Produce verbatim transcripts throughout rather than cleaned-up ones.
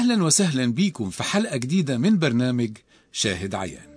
أهلا وسهلا بيكم في حلقة جديدة من برنامج شاهد عيان.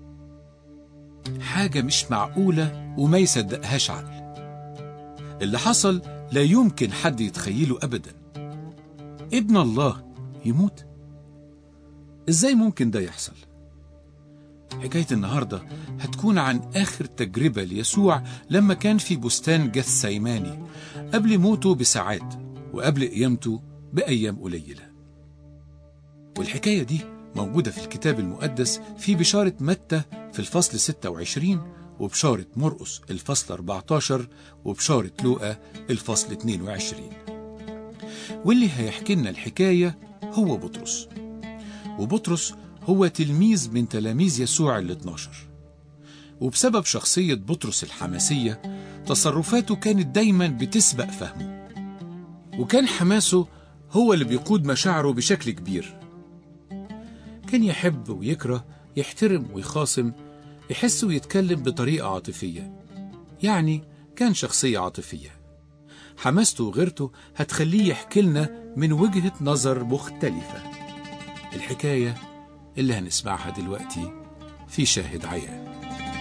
حاجة مش معقولة وما يصدقهاش عقل. اللي حصل لا يمكن حد يتخيله أبدا. ابن الله يموت؟ إزاي ممكن ده يحصل؟ حكاية النهاردة هتكون عن آخر تجربة ليسوع لما كان في بستان جثيماني قبل موته بساعات وقبل قيامته بأيام قليلة. والحكاية دي موجودة في الكتاب المقدس في بشارة متى في الفصل ستة وعشرين، وبشارة مرقس الفصل أربعة عشر، وبشارة لوقا الفصل اثنين وعشرين. واللي هيحكي لنا الحكاية هو بطرس. وبطرس هو تلميذ من تلاميذ يسوع الاثناشر، وبسبب شخصية بطرس الحماسية تصرفاته كانت دايما بتسبق فهمه، وكان حماسه هو اللي بيقود مشاعره بشكل كبير. كان يحب ويكره، يحترم ويخاصم، يحس ويتكلم بطريقة عاطفية، يعني كان شخصية عاطفية. حماسته وغيرته هتخليه يحكي لنا من وجهة نظر مختلفة. الحكاية اللي هنسمعها دلوقتي في شاهد عيان.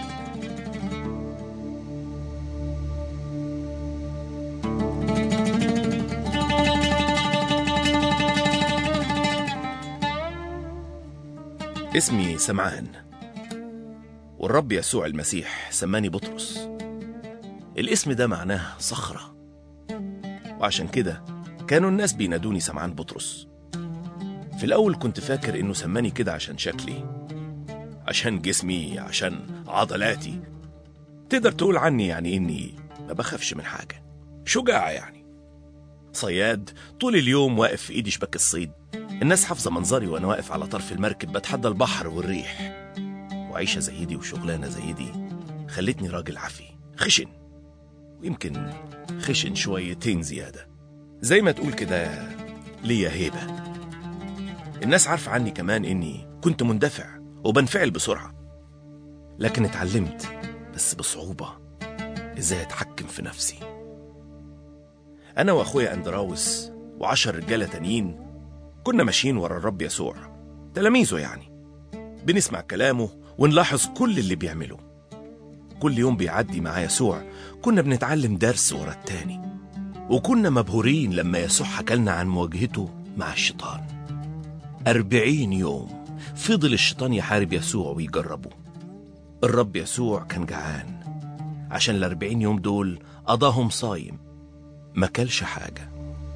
اسمي سمعان، والرب يسوع المسيح سماني بطرس. الاسم ده معناه صخرة، وعشان كده كانوا الناس بينادوني سمعان بطرس. في الأول كنت فاكر إنه سماني كده عشان شكلي، عشان جسمي، عشان عضلاتي. تقدر تقول عني يعني إني ما بخافش من حاجة، شجاع يعني. صياد طول اليوم واقف في إيدي شباك الصيد. الناس حافظة منظري وأنا واقف على طرف المركب بتحدى البحر والريح. وعيشة زي دي وشغلانة زي دي خلتني راجل عفي خشن، ويمكن خشن شويتين زيادة. زي ما تقول كده ليا هيبة. الناس عارفة عني كمان إني كنت مندفع وبنفعل بسرعة، لكن اتعلمت بس بصعوبة إزاي أتحكم في نفسي. أنا وأخويا أندراوس وعشر رجالة تانيين كنا ماشيين ورا الرب يسوع، تلاميذه يعني، بنسمع كلامه ونلاحظ كل اللي بيعمله. كل يوم بيعدي مع يسوع كنا بنتعلم درس ورا التاني، وكنا مبهورين لما يسوع حكالنا عن مواجهته مع الشيطان. أربعين يوم فضل الشيطان يحارب يسوع ويجربه. الرب يسوع كان جعان، عشان الأربعين يوم دول قضاهم صايم، ما كلش حاجة.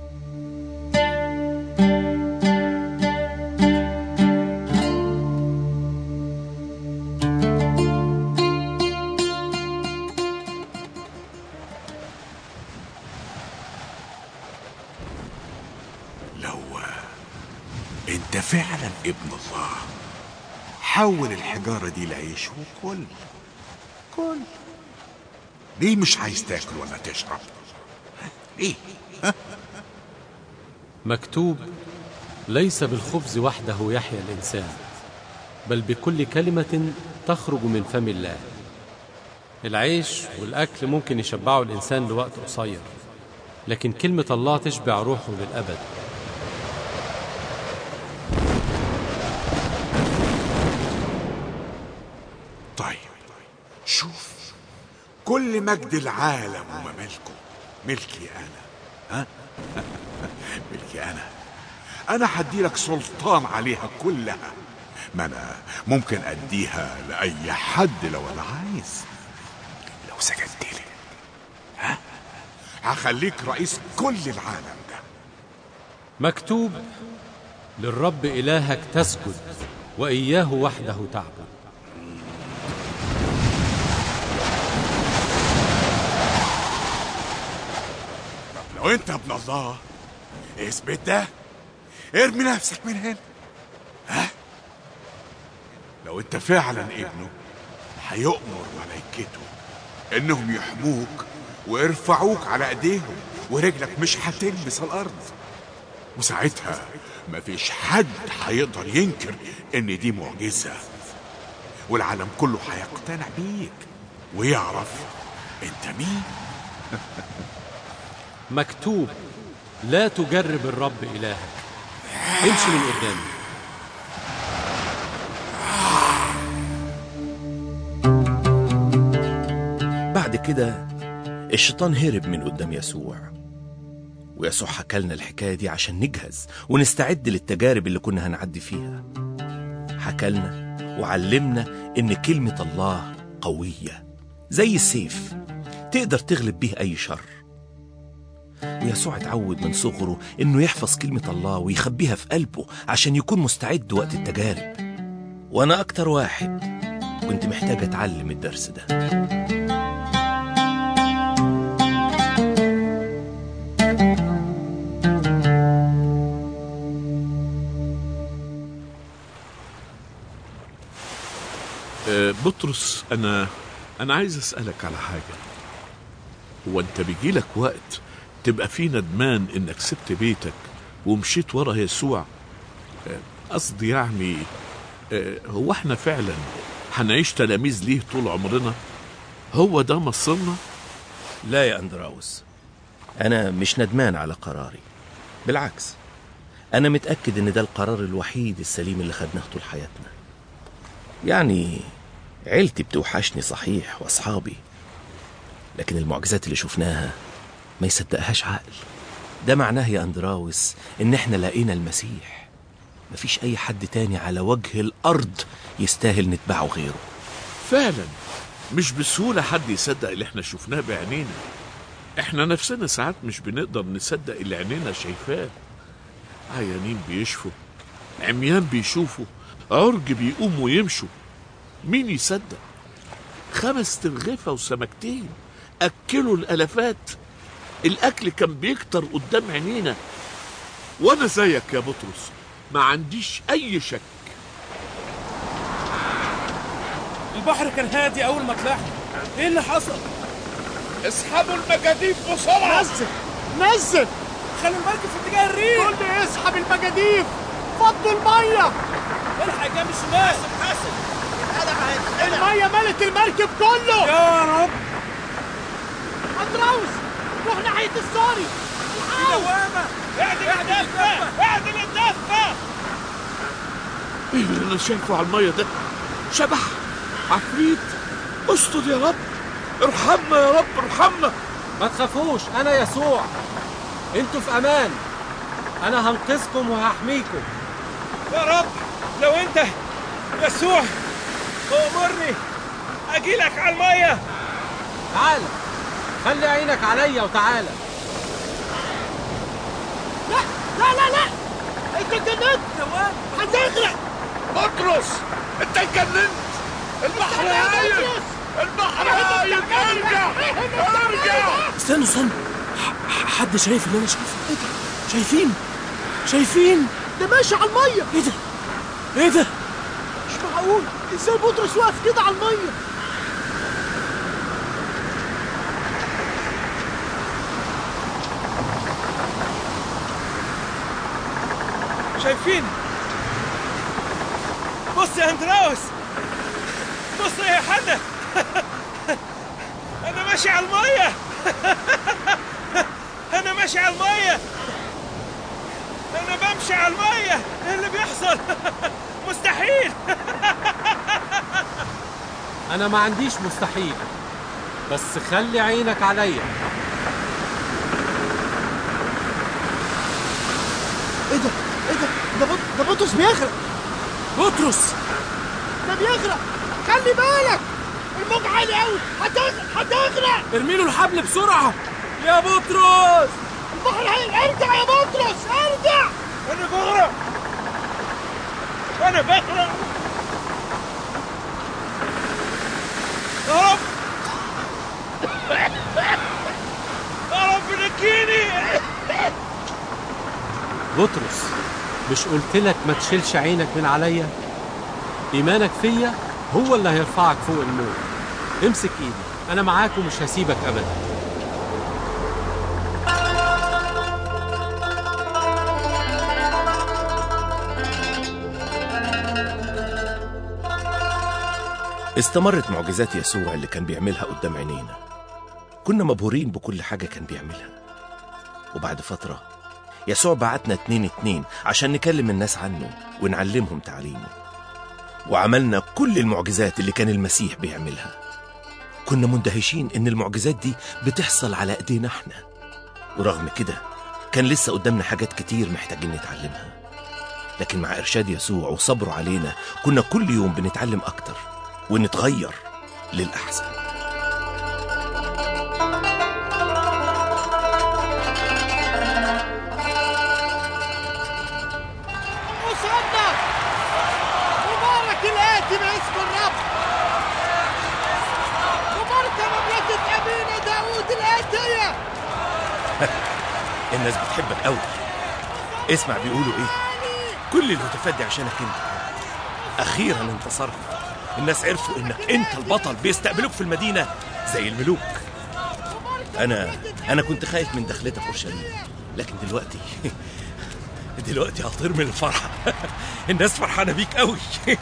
انت فعلا ابن الله، حول الحجارة دي لعيش وكل كل. ليه مش عايز تاكل ولا تشرب؟ ليه؟ ها؟ مكتوب: ليس بالخبز وحده يحيا الإنسان، بل بكل كلمة تخرج من فم الله. العيش والأكل ممكن يشبعوا الإنسان لوقت قصير، لكن كلمة الله تشبع روحه للأبد. طيب شوف، كل مجد العالم ومملكه ملكي أنا. ها؟ ملكي أنا. أنا هدي لك سلطان عليها كلها. ما أنا ممكن أديها لأي حد لو أنا عايز. لو سجدت لي، ها، هخليك رئيس كل العالم ده. مكتوب: للرب إلهك تسجد وإياه وحده تعبد. لو انت ابن الله اثبت ده، ارمي نفسك من هنا. ها؟ لو انت فعلا ابنه هيؤمر ملائكته انهم يحموك ويرفعوك على ايديهم، ورجلك مش هتلمس الارض. وساعتها مفيش حد هيقدر ينكر ان دي معجزة، والعالم كله هيقتنع بيك ويعرف انت مين. مكتوب: لا تجرب الرب إلهك. امشي من قدامي. بعد كده الشيطان هرب من قدام يسوع، ويسوع حكى لنا الحكاية دي عشان نجهز ونستعد للتجارب اللي كنا هنعدي فيها. حكى لنا وعلمنا إن كلمة الله قوية زي السيف تقدر تغلب بيه أي شر. ويسوع اتعود من صغره إنه يحفظ كلمة الله ويخبيها في قلبه عشان يكون مستعد وقت التجارب، وأنا أكتر واحد كنت محتاج أتعلم الدرس ده. بطرس، أنا أنا عايز أسألك على حاجة. هو أنت بيجيلك وقت تبقى فيه ندمان إنك سبت بيتك ومشيت ورا يسوع؟ قصدي يعني هو احنا فعلا هنعيش تلاميذ ليه طول عمرنا؟ هو ده مصيرنا؟ لا يا أندراوس، أنا مش ندمان على قراري، بالعكس أنا متأكد إن ده القرار الوحيد السليم اللي خدناه طول حياتنا. يعني عيلتي بتوحشني صحيح وأصحابي، لكن المعجزات اللي شفناها ما يصدقهاش عقل. ده معناه يا أندراوس إن إحنا لقينا المسيح. مفيش أي حد تاني على وجه الأرض يستاهل نتبعه غيره. فعلا مش بسهولة حد يصدق اللي احنا شفناه بعينينا. احنا نفسنا ساعات مش بنقدر نصدق اللي عينينا شايفاه. عيانين بيشفوا، عميان بيشوفوا، عرج بيقوموا ويمشوا. مين يصدق؟ خمس ترغيفة وسمكتين أكلوا الألفات. الأكل كان بيكتر قدام عينينا. وأنا زيك يا بطرس، ما عنديش أي شك. البحر كان هادي أول ما طلعنا. إيه اللي حصل؟ اسحبوا المجاديف بسرعة. نزل نزل، خلوا المركب في اتجاه الريح. كل اسحب المجاديف، فضوا المية. الحق جنب الشمال. حاسب حاسب، المية ملت المركب كله. يا رب. أندراوس، روح ناحية السوري. في دوامة. اعدل الدفة، اعدل الدفة. ايه اللي انا شايفه على المية ده؟ شبح، عفريت. استر يا رب، ارحمنا يا رب، ارحمنا. ما تخافوش، أنا يسوع، انتوا في أمان. أنا هنقذكم وهحميكم. يا رب، لو أنت يسوع أمرني أجيلك على المية. تعالى، خلي عينك عليا وتعالى. لا لا لا لا، أنت اتجننت، هتغرق. بطرس، أنت اتجننت. البحر هايل، البحر هايل. ارجع ارجع. استنوا استنوا، حد شايف اللي أنا شايفه؟ إيه ده؟ شايفين؟ شايفين؟ ده ماشي على المية. إيه ده؟ إيه ده؟ مش معقول، إزاي بطرس واقف كده على المية؟ شايفين؟ بص يا أندراوس، بص يا حدا. أنا ماشي على المية. أنا ماشي على المية. أنا بمشي على المية. إيه اللي بيحصل؟ مستحيل. أنا ما عنديش مستحيل، بس خلي عينك عليا. إيه ده؟ إيه ده؟ ده, بط... ده بطرس بيغرق. بطرس ده بيغرق، خلي بالك، الموج عالي قوي، هتغرق هتغرق. ارمي له الحبل بسرعة يا بطرس. البحر هي... ارجع يا بطرس، ارجع. أنا بغرق، أنا بغرق. يا رب، يا رب نجيني. بطرس، مش قلتلك ما تشيلش عينك من عليا؟ إيمانك فيا هو اللي هيرفعك فوق الموت. امسك إيدي، أنا معاك ومش هسيبك أبدا. استمرت معجزات يسوع اللي كان بيعملها قدام عينينا. كنا مبهورين بكل حاجة كان بيعملها. وبعد فترة يسوع بعتنا اتنين اتنين عشان نكلم الناس عنه ونعلمهم تعليمه، وعملنا كل المعجزات اللي كان المسيح بيعملها. كنا مندهشين إن المعجزات دي بتحصل على إيدينا احنا، ورغم كده كان لسه قدامنا حاجات كتير محتاجين نتعلمها. لكن مع إرشاد يسوع وصبره علينا كنا كل يوم بنتعلم أكتر ونتغير للأحسن. مصدق مبارك الآتي باسم الرب، مباركة مملكة أبينا داود الآتية. الناس بتحبك قوي. اسمع بيقولوا ايه، كل المتفدي عشانك انت. اخيرا انتصرت، الناس عرفوا انك انت البطل، بيستقبلوك في المدينة زي الملوك. انا انا كنت خايف من دخلتك اورشليم، لكن دلوقتي دلوقتي هطير من الفرحة. الناس فرحانة بيك قوي.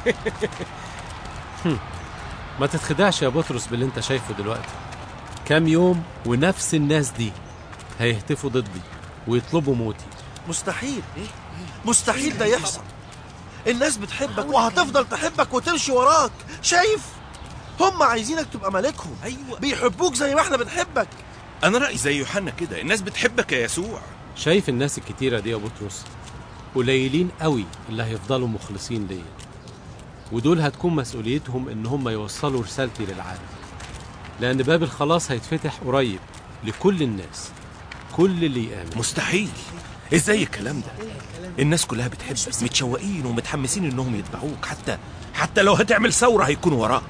ما تتخدعش يا بطرس باللي انت شايفه دلوقتي. كام يوم ونفس الناس دي هيهتفوا ضدي ويطلبوا موتي. مستحيل، مستحيل ده يحصل. الناس بتحبك وهتفضل تحبك وتمشي وراك. شايف؟ هم عايزينك تبقى ملكهم. أيوة. بيحبوك زي ما احنا بنحبك. انا رأيي زي يوحنا كده، الناس بتحبك يا يسوع. شايف الناس الكتيرة دي يا بطرس؟ قليلين قوي اللي هيفضلوا مخلصين ليا، ودول هتكون مسؤوليتهم ان هم يوصلوا رسالتي للعالم، لان باب الخلاص هيتفتح قريب لكل الناس، كل اللي يآمن. مستحيل، ازاي الكلام ده؟ الناس كلها بتحبك، متشوقين ومتحمسين انهم يتبعوك، حتى حتى لو هتعمل ثورة هيكونوا وراك.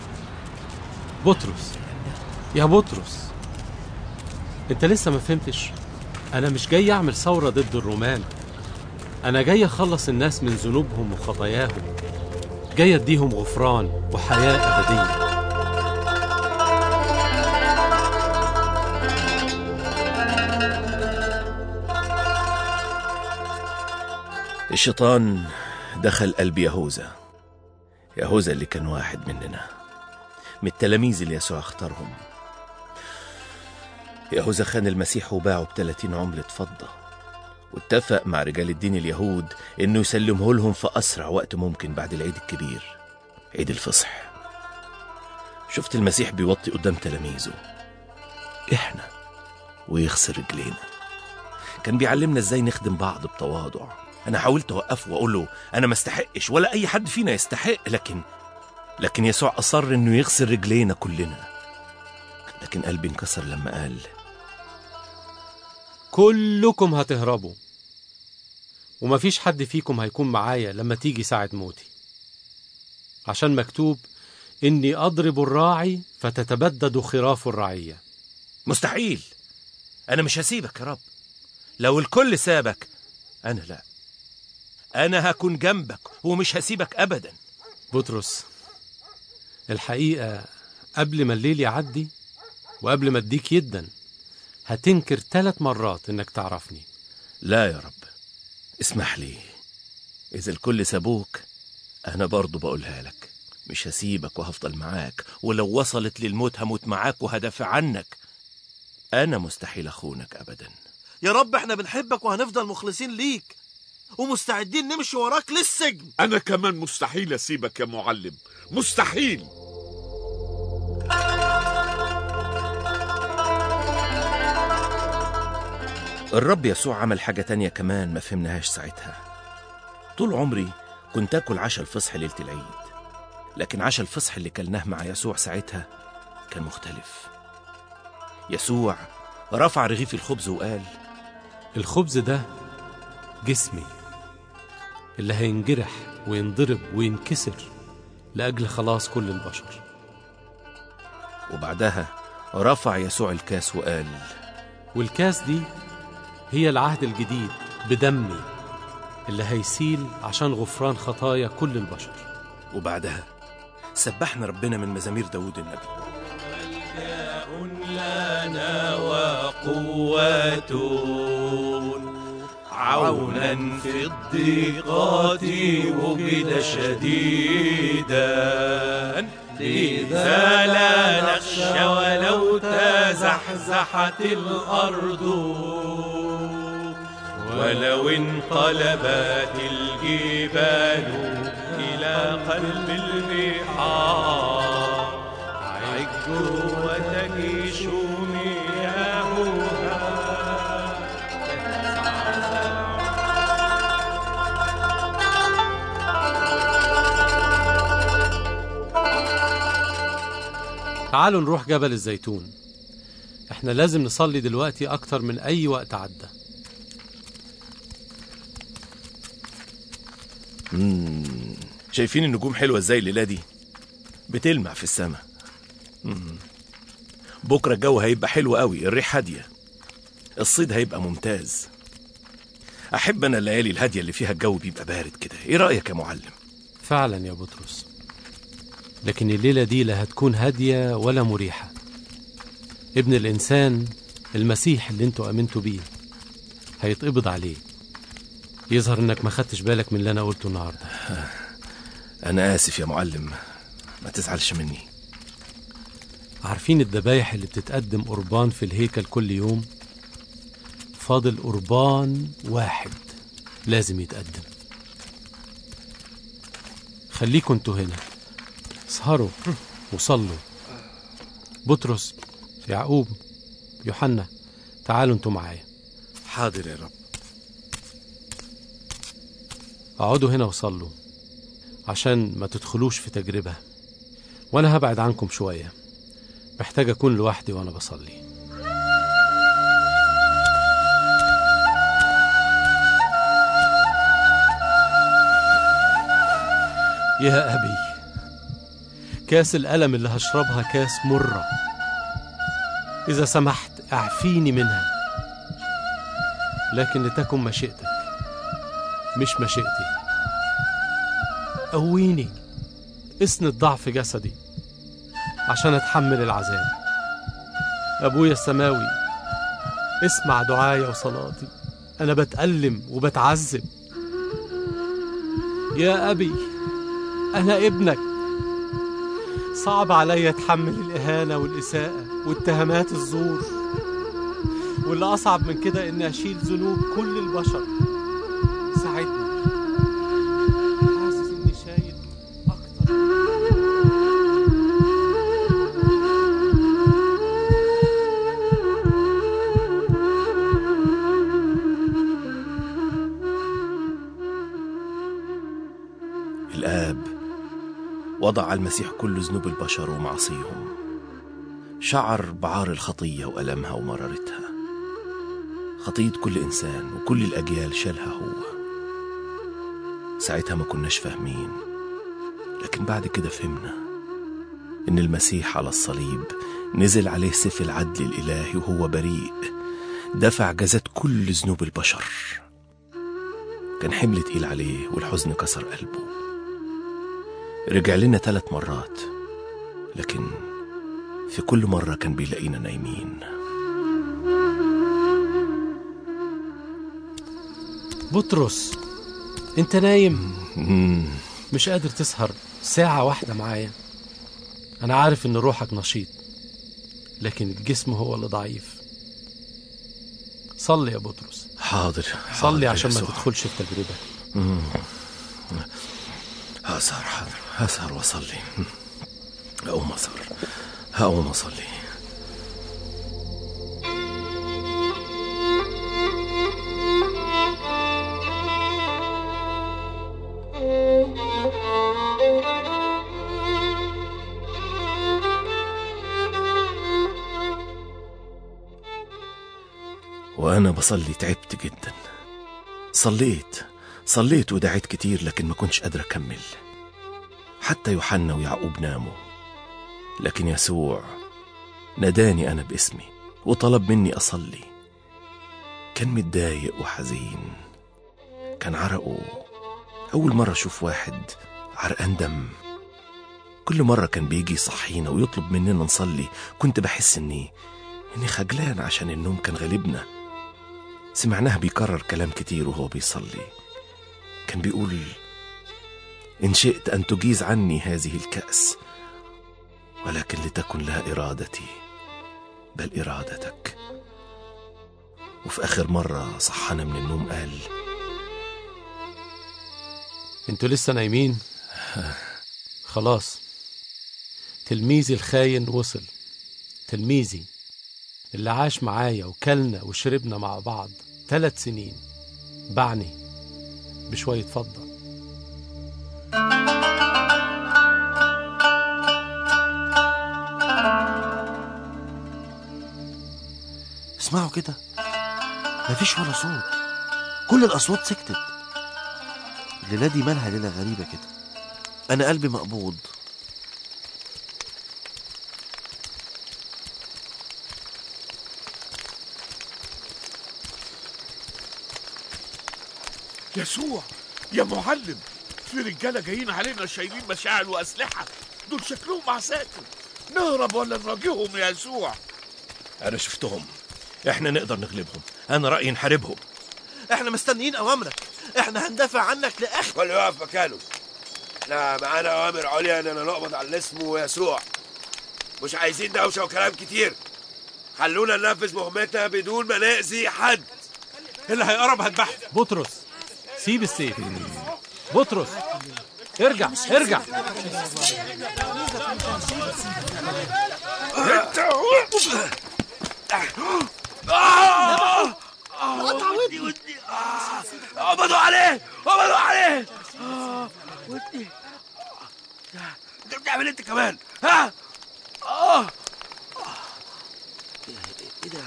بطرس يا بطرس، انت لسه ما فهمتش؟ انا مش جاي اعمل ثورة ضد الرومان، انا جاي اخلص الناس من ذنوبهم وخطاياهم، جاي اديهم غفران وحياة ابدية. الشيطان دخل قلب يهوذا، يهوذا اللي كان واحد مننا، من التلاميذ اللي يسوع اختارهم. يهوذا خان المسيح وباعه بثلاثين عملة فضة، واتفق مع رجال الدين اليهود انه يسلمه لهم في اسرع وقت ممكن بعد العيد الكبير، عيد الفصح. شفت المسيح بيوطي قدام تلاميذه احنا ويغسل رجلينا. كان بيعلمنا ازاي نخدم بعض بتواضع. انا حاولت اوقفه واقول له انا ما استحقش ولا اي حد فينا يستحق، لكن لكن يسوع اصر انه يغسل رجلينا كلنا. لكن قلبي انكسر لما قال كلكم هتهربوا، ومفيش حد فيكم هيكون معايا لما تيجي ساعة موتي، عشان مكتوب إني أضرب الراعي فتتبدد خراف الرعية. مستحيل، أنا مش هسيبك يا رب. لو الكل سابك أنا لا، أنا هكون جنبك ومش هسيبك أبدا. بطرس، الحقيقة قبل ما الليل يعدي وقبل ما اديك يدا هتنكر ثلاث مرات إنك تعرفني. لا يا رب، اسمح لي. إذا الكل سابوك أنا برضو بقولها لك، مش هسيبك وهفضل معاك، ولو وصلت للموت هموت معاك وهدافع عنك. أنا مستحيل أخونك أبدا. يا رب احنا بنحبك وهنفضل مخلصين ليك ومستعدين نمشي وراك للسجن. أنا كمان مستحيل أسيبك يا معلم، مستحيل. الرب يسوع عمل حاجة تانية كمان ما فهمناهاش ساعتها. طول عمري كنت أكل عشاء الفصح ليلة العيد، لكن عشاء الفصح اللي كلناه مع يسوع ساعتها كان مختلف. يسوع رفع رغيف الخبز وقال الخبز ده جسمي اللي هينجرح وينضرب وينكسر لأجل خلاص كل البشر. وبعدها رفع يسوع الكاس وقال والكاس دي هي العهد الجديد بدمي اللي هيسيل عشان غفران خطايا كل البشر. وبعدها سبحنا ربنا من مزامير داود النبي. ملجأ لنا وقوة عونا في الضيقات وجد شديدا، لذا لا نخشى ولو تزحزحت الأرض ولو انقلبت الجبال إلى قلب البحار عجوا وتجيشوا مياهها. تعالوا نروح جبل الزيتون. احنا لازم نصلي دلوقتي اكتر من اي وقت عدى. مم. شايفين النجوم حلوة ازاي الليلة دي؟ بتلمع في السماء. بكرة الجو هيبقى حلو قوي، الريح هادية، الصيد هيبقى ممتاز. أحب أنا الليالي الهادية اللي فيها الجو بيبقى بارد كده. إيه رأيك يا معلم؟ فعلا يا بطرس، لكن الليلة دي لا هتكون هادية ولا مريحة. ابن الإنسان المسيح اللي انتوا أمنتوا بيه هيتقبض عليه. يظهر انك ما خدتش بالك من اللي أنا قلته النهاردة. أنا آسف يا معلم، ما تزعلش مني. عارفين الذبايح اللي بتتقدم قربان في الهيكل كل يوم؟ فاضل قربان واحد لازم يتقدم. خليكوا انتوا هنا، اسهروا وصلوا. بطرس، يعقوب، يوحنا، تعالوا انتوا معايا. حاضر يا رب. اقعدوا هنا وصلوا عشان ما تدخلوش في تجربة، وانا هبعد عنكم شوية. محتاج اكون لوحدي وانا بصلي. يا أبي، كاس الألم اللي هشربها كاس مرة. إذا سمحت أعفيني منها، لكن لتكن مشيئتك مش مشيئتي. قويني، اسند ضعف جسدي عشان أتحمل العذاب. أبويا السماوي، اسمع دعايا وصلاتي، أنا بتألم وبتعذب. يا أبي، أنا ابنك، صعب علي أتحمل الإهانة والإساءة واتهامات الزور، واللي أصعب من كده إني أشيل ذنوب كل البشر. ساعدني، حاسس إني شايل أكتر. الآب وضع على المسيح كل ذنوب البشر ومعاصيهم، شعر بعار الخطية وألمها ومرارتها. خطية كل إنسان وكل الأجيال شالها هو. ساعتها ما كناش فاهمين، لكن بعد كده فهمنا إن المسيح على الصليب نزل عليه سيف العدل الإلهي وهو بريء، دفع جزات كل ذنوب البشر. كان حمل تقيل عليه والحزن كسر قلبه. رجع لنا ثلاث مرات، لكن في كل مرة كان بيلاقينا نايمين. بطرس، انت نايم؟ مش قادر تسهر ساعة واحدة معايا؟ انا عارف ان روحك نشيط، لكن الجسم هو اللي ضعيف. صلي يا بطرس. حاضر. صلي عشان ما تدخلش في تجربة. هسهر. حاضر، هسهر واصلي. هقوم اسهر، هقوم اصلي. وانا بصلي تعبت جدا. صليت صليت ودعيت كتير، لكن ما كنتش قادر أكمل. حتى يوحنا ويعقوب ناموا، لكن يسوع ناداني أنا باسمي وطلب مني أصلي. كان متضايق وحزين، كان عرقه. أول مرة أشوف واحد عرقان دم. كل مرة كان بيجي يصحينا ويطلب مننا نصلي كنت بحس إني إني خجلان عشان النوم كان غالبنا. سمعناه بيكرر كلام كتير وهو بيصلي. كان بيقول: إن شئت أن تجيز عني هذه الكأس، ولكن لتكن لا إرادتي بل إرادتك. وفي آخر مرة صحنا من النوم قال: انتوا لسه نايمين؟ خلاص، تلميذي الخاين وصل. تلميذي اللي عاش معايا وكلنا وشربنا مع بعض ثلاث سنين باعني بشوية فضة. اسمعوا كده، مفيش ولا صوت، كل الأصوات سكتت. الليلة دي مالها ليلة غريبة كده، أنا قلبي مقبوض. يسوع يا معلم، في رجالة جايين علينا شايلين مشاعل وأسلحة، دول شكلهم عساكر، نهرب ولا نواجههم يا يسوع؟ أنا شفتهم، إحنا نقدر نغلبهم، أنا رأيي نحاربهم. احنا مستنيين أوامرك، احنا هندافع عنك لآخر. كل يقف مكانه، احنا معانا أوامر عليا إننا نقبض على اللي اسمه يسوع. مش عايزين دوشة وكلام كتير، خلونا ننفذ مهمتنا بدون ما نأذي حد. اللي هيقرب هتبحث. بطرس سيب السيف. بطرس ارجع ارجع. قبضوا عليه قبضوا عليه. ودي انت بتعمل انت كمان؟ ها؟ اه ايه ده؟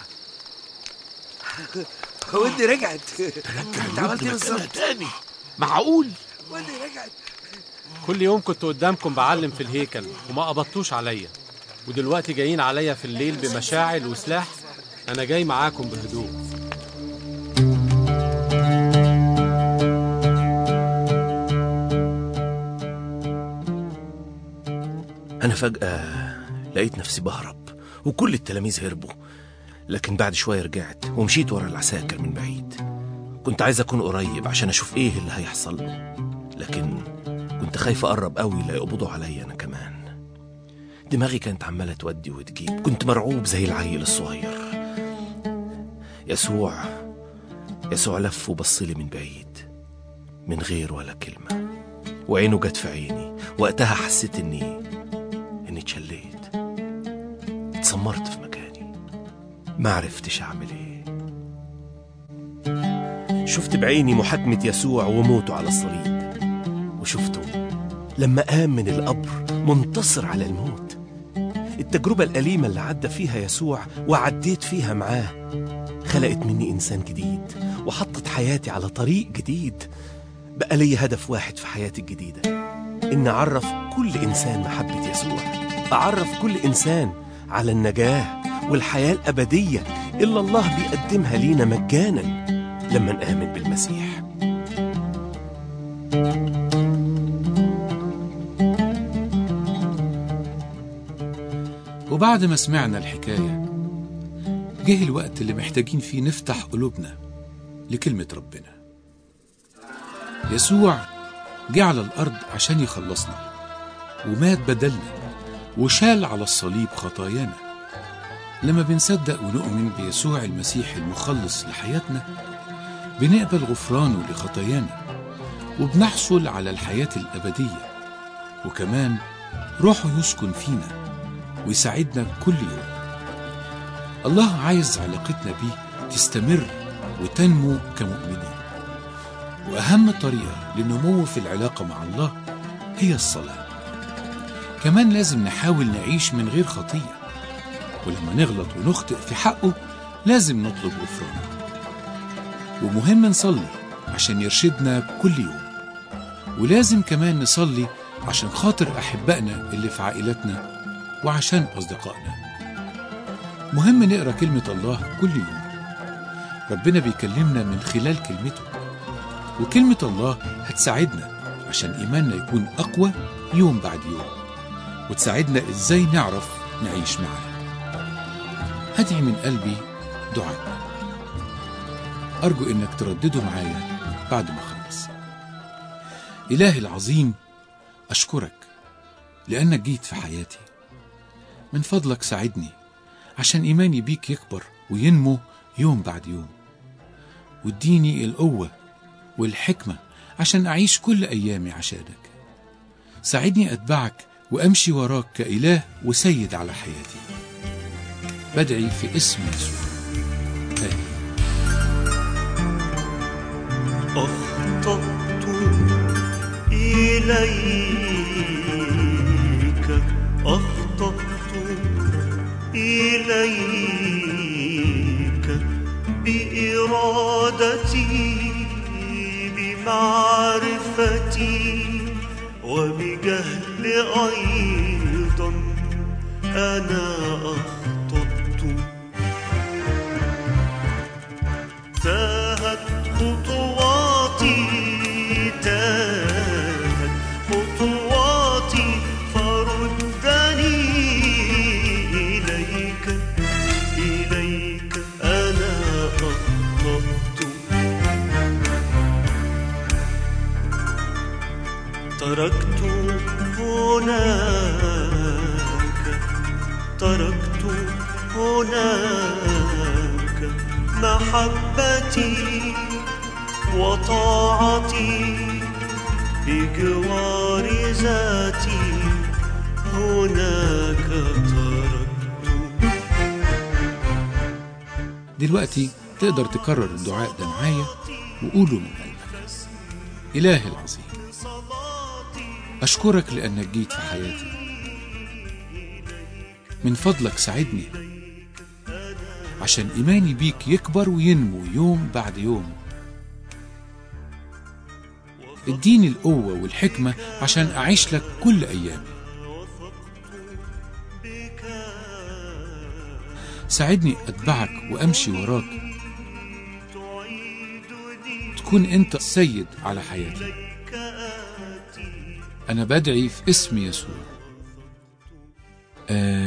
ودي رجعت. انت عملت ايه بالظبط؟ تاني معقول؟ ودي رجعت. كل يوم كنت قدامكم بعلم في الهيكل وما قبضتوش عليا، ودلوقتي جايين عليا في الليل بمشاعل وسلاح. انا جاي معاكم بهدوء. أنا فجأة لقيت نفسي بهرب وكل التلاميذ هربوا، لكن بعد شوية رجعت ومشيت ورا العساكر من بعيد. كنت عايز أكون قريب عشان أشوف إيه اللي هيحصل له، لكن كنت خايف أقرب قوي لا يقبضوا عليا أنا كمان. دماغي كانت عمالة تودي وتجيب، كنت مرعوب زي العيل الصغير. يسوع يسوع لف وبصلي من بعيد من غير ولا كلمة، وعينه جت في عيني. وقتها حسيت إني إني اتشليت، اتسمرت في مكاني، ما عرفتش أعمل إيه. شفت بعيني محاكمة يسوع وموته على الصليب، وشفته لما قام من القبر منتصر على الموت. التجربة الأليمة اللي عدى فيها يسوع وعديت فيها معاه خلقت مني إنسان جديد، وحطت حياتي على طريق جديد. بقى لي هدف واحد في حياتي الجديدة، إن أعرف كل إنسان محبة يسوع، أعرف كل إنسان على النجاة والحياة الأبدية إلا الله بيقدمها لينا مجانا لما نآمن بالمسيح. وبعد ما سمعنا الحكاية جه الوقت اللي محتاجين فيه نفتح قلوبنا لكلمة ربنا. يسوع جه على الأرض عشان يخلصنا، ومات بدلنا، وشال على الصليب خطايانا. لما بنصدق ونؤمن بيسوع المسيح المخلص لحياتنا بنقبل غفرانه لخطايانا، وبنحصل على الحياة الأبدية، وكمان روحه يسكن فينا ويساعدنا كل يوم. الله عايز علاقتنا بيه تستمر وتنمو كمؤمنين، وأهم طريقة للنمو في العلاقة مع الله هي الصلاة. كمان لازم نحاول نعيش من غير خطية، ولما نغلط ونخطئ في حقه لازم نطلب غفرانه. ومهم نصلي عشان يرشدنا كل يوم، ولازم كمان نصلي عشان خاطر أحبائنا اللي في عائلتنا وعشان أصدقائنا. مهم نقرأ كلمة الله كل يوم. ربنا بيكلمنا من خلال كلمته، وكلمة الله هتساعدنا عشان إيماننا يكون أقوى يوم بعد يوم، وتساعدنا إزاي نعرف نعيش معاه. هدعي من قلبي دعاء أرجو إنك تردده معايا بعد ما أخلص. إلهي العظيم، أشكرك لأنك جيت في حياتي. من فضلك ساعدني عشان إيماني بيك يكبر وينمو يوم بعد يوم. واديني القوة والحكمة عشان أعيش كل أيامي عشانك. ساعدني أتبعك وأمشي وراك كإله وسيد على حياتي. بدعي في اسم يسوع، آمين. أخطأت إليك، أخطأت إليك بإرادتي بمعرفتي وبجهل أيضا أنا أخطأت. تاهت خطواتي تاهت خطواتي فردني إليك إليك أنا أخطأت. تركت هناك تركت هناك محبتي وطاعتي بجوار ذاتي هناك تركت. دلوقتي تقدر تكرر الدعاء ده معايا وقوله من قلبك. إلهي العظيم، أشكرك لأنك جيت في حياتي. من فضلك ساعدني عشان إيماني بيك يكبر وينمو يوم بعد يوم. اديني القوة والحكمة عشان أعيش لك كل أيامي. ساعدني أتبعك وأمشي وراك، تكون أنت السيد على حياتي. أنا بدعي في اسم يسوع، آمين.